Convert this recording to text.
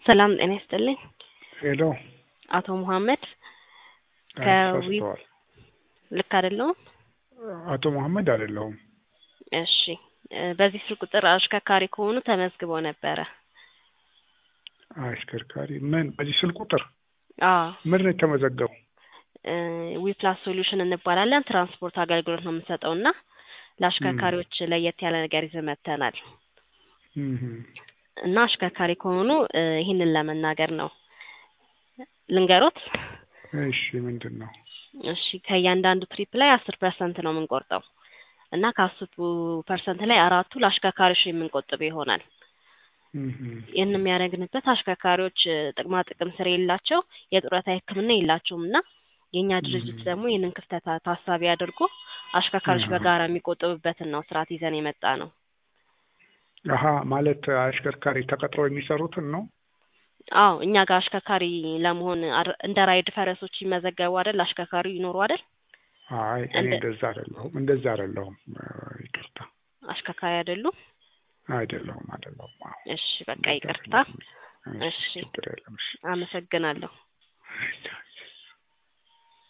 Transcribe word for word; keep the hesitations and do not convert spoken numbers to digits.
ሰላም ጤና ይስጥልኝ። ሄሎ አቶ መሐመድ ከዊ ተሳስተዋል። ልክ አይደለም? አቶ መሐመድ አይደለሁም። እሺ በዚህ ስልክ ቁጥር አሽከርካሪ ከሆኑ ተመዝግበው ነበረ። አሽከርካሪ ምን በዚህ ስልክ ቁጥር? አዎ ምን ነው የተመዘገበው? ዊፕላስ ሶሉሽን እንባላለን። ትራንስፖርት አገልግሎት ነው የምንሰጠውና ለአሽከርካሪዎች ለየት ያለ ነገር ይዘን መጥተናል። እህ እና አሽከርካሪ ከሆኑ ይሄንን ለመናገር ነው። ልንገሮት? እሺ ምንድነው? እሺ ከእያንዳንዱ ትሪፕ ላይ አስር ፐርሰንት ነው የምንቆርጠው እና ከአስሩ ፐርሰንት ላይ አራቱ ለአሽከርካሪዎች የምንቆጥብ ይሆናል። እህ ይሄን የሚያደርግንበት አሽከርካሪዎች ጥቅማ ጥቅም ስር የላቸው የጡረታ ሕክምና የላቸውምና የኛ ድርጅት ደግሞ ይሄንን ክፍተት ታሳቢ አድርጎ አሽከርካሪዎች በጋራ የሚቆጥቡበትን ነው ስርዓት ይዘን የመጣ ነው። አሃ ማለት አሽከርካሪ ተቀጥሮ የሚሰሩትን ነው? አዎ እኛ ጋር አሽከርካሪ ለመሆን እንደ ራይድ ፈረሶች ይመዘገቡ አይደል? አሽከርካሪ ይኖሩ አይደል? አይ እኔ እንደዛ አይደለሁም እንደዛ አይደለሁም። ይቅርታ አሽከርካሪ አይደሉም? አይደለሁም አይደለሁም። እሺ በቃ ይቅርታ። እሺ ችግር የለም። እሺ አመሰግናለሁ።